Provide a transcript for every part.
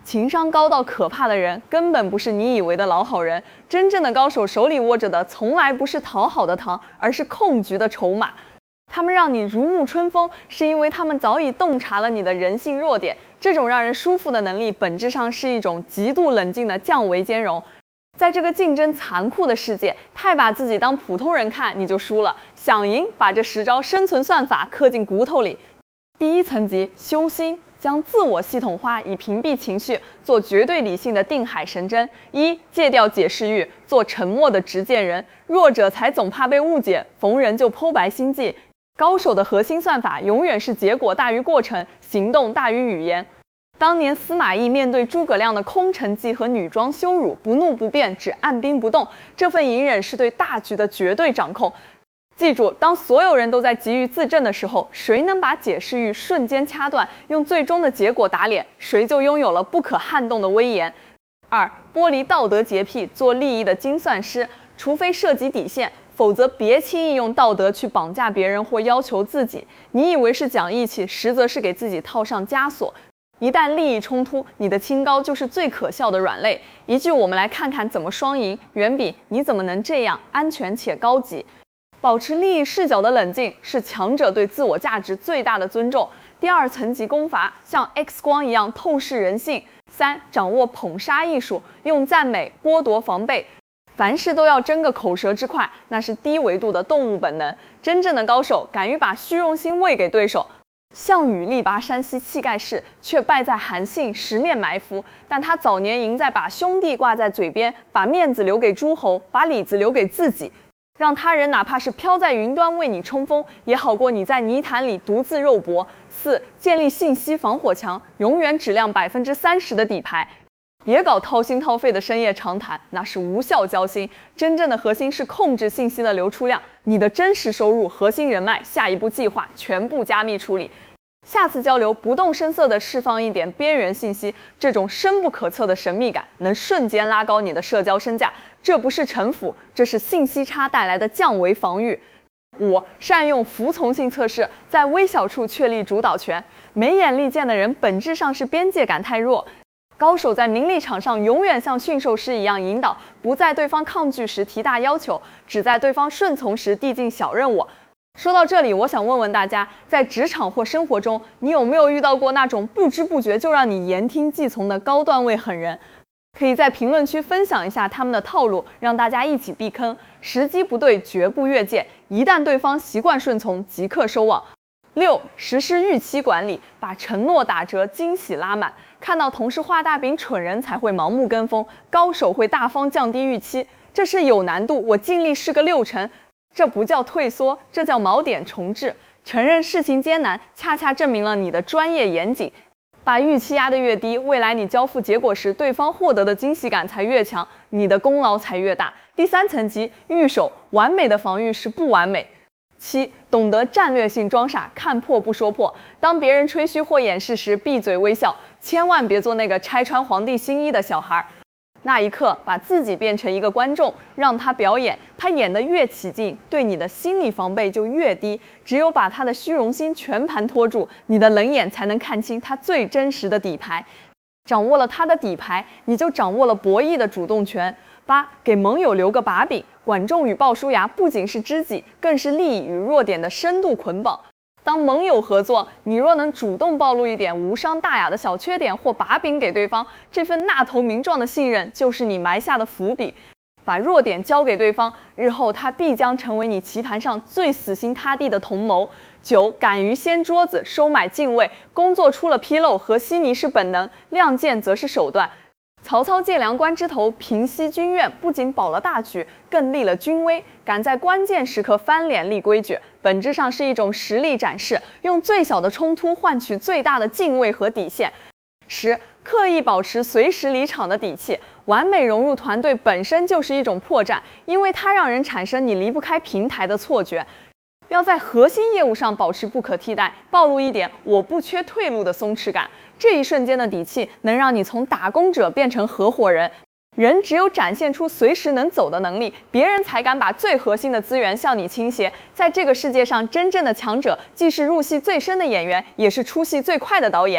情商高到可怕的人，根本不是你以为的老好人。真正的高手手里握着的，从来不是讨好的糖，而是控局的筹码。他们让你如沐春风，是因为他们早已洞察了你的人性弱点。这种让人舒服的能力，本质上是一种极度冷静的降维兼容。在这个竞争残酷的世界，太把自己当普通人看，你就输了。想赢，把这10招生存算法刻进骨头里。第一层级，修心。将自我系统化，以屏蔽情绪，做绝对理性的定海神针。戒掉解释欲，做沉默的执剑人。弱者才总怕被误解，逢人就剖白心计。高手的核心算法永远是结果大于过程，行动大于语言。当年司马懿面对诸葛亮的空城计和女装羞辱，不怒不辩，只按兵不动。这份隐忍是对大局的绝对掌控。记住，当所有人都在急于自证的时候，谁能把解释欲瞬间掐断，用最终的结果打脸，谁就拥有了不可撼动的威严。2. 剥离道德洁癖，做利益的精算师。除非涉及底线，否则别轻易用道德去绑架别人或要求自己。你以为是讲义气，实则是给自己套上枷锁。一旦利益冲突，你的清高就是最可笑的软肋。一句我们来看看怎么双赢，远比你怎么能这样安全且高级。保持利益视角的冷静，是强者对自我价值最大的尊重。第2层级攻伐，像 X 光一样透视人性。3. 掌握捧杀艺术，用赞美剥夺防备。凡事都要争个口舌之快，那是低维度的动物本能。真正的高手敢于把虚荣心喂给对手。项羽力拔山兮气盖世，却败在韩信十面埋伏。但他早年赢在把兄弟挂在嘴边，把面子留给诸侯，把里子留给自己。让他人哪怕是飘在云端为你冲锋，也好过你在泥潭里独自肉搏。4. 建立信息防火墙，永远只亮30%的底牌。别搞掏心掏肺的深夜长谈，那是无效交心。真正的核心是控制信息的流出量，你的真实收入、核心人脉、下一步计划全部加密处理。下次交流不动声色地释放一点边缘信息，这种深不可测的神秘感能瞬间拉高你的社交身价。这不是城府，这是信息差带来的降维防御。5. 善用服从性测试，在微小处确立主导权。没眼力见的人本质上是边界感太弱。高手在名利场上永远像驯兽师一样引导，不在对方抗拒时提大要求，只在对方顺从时递进小任务。说到这里，我想问问大家，在职场或生活中，你有没有遇到过那种不知不觉就让你言听计从的高段位狠人？可以在评论区分享一下他们的套路，让大家一起避坑。时机不对，绝不越界，一旦对方习惯顺从，即刻收网。6. 实施预期管理，把承诺打折，惊喜拉满。看到同事画大饼，蠢人才会盲目跟风，高手会大方降低预期。这是有难度，我尽力试个6成。这不叫退缩，这叫锚点重置。承认事情艰难，恰恰证明了你的专业严谨。把预期压得越低，未来你交付结果时，对方获得的惊喜感才越强，你的功劳才越大。第3层级，御守，完美的防御是不完美。7. 懂得战略性装傻，看破不说破。当别人吹嘘或掩饰时，闭嘴微笑，千万别做那个拆穿皇帝新衣的小孩。那一刻，把自己变成一个观众，让他表演。他演得越起劲，对你的心理防备就越低。只有把他的虚荣心全盘托住，你的冷眼才能看清他最真实的底牌。掌握了他的底牌，你就掌握了博弈的主动权。8. 给盟友留个把柄。管仲与鲍叔牙不仅是知己，更是利益与弱点的深度捆绑。当盟友合作，你若能主动暴露一点无伤大雅的小缺点或把柄给对方，这份纳头名状的信任就是你埋下的伏笔。把弱点交给对方，日后他必将成为你棋盘上最死心塌地的同谋。9. 敢于掀桌子，收买禁卫。工作出了纰漏，和稀泥是本能，亮剑则是手段。曹操借梁关之头平息军怨，不仅保了大局，更立了军威。敢在关键时刻翻脸立规矩，本质上是一种实力展示，用最小的冲突换取最大的敬畏和底线。10. 刻意保持随时离场的底气。完美融入团队本身就是一种破绽，因为它让人产生你离不开平台的错觉。要在核心业务上保持不可替代，暴露一点我不缺退路的松弛感。这一瞬间的底气，能让你从打工者变成合伙人。人只有展现出随时能走的能力，别人才敢把最核心的资源向你倾斜。在这个世界上，真正的强者既是入戏最深的演员，也是出戏最快的导演。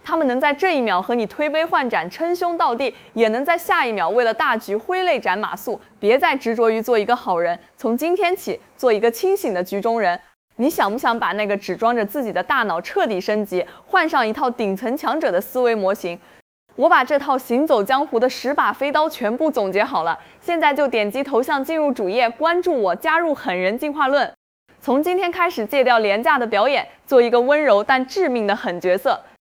他们能在这一秒和你推杯换盏、称兄道弟，也能在下一秒为了大局挥泪斩马谡。别再执着于做一个好人，从今天起做一个清醒的局中人。你想不想把那个只装着自己的大脑彻底升级，换上一套顶层强者的思维模型？我把这套行走江湖的10把飞刀全部总结好了，现在就点击头像进入主页，关注我，加入狠人进化论。从今天开始戒掉廉价的表演，做一个温柔但致命的狠角色。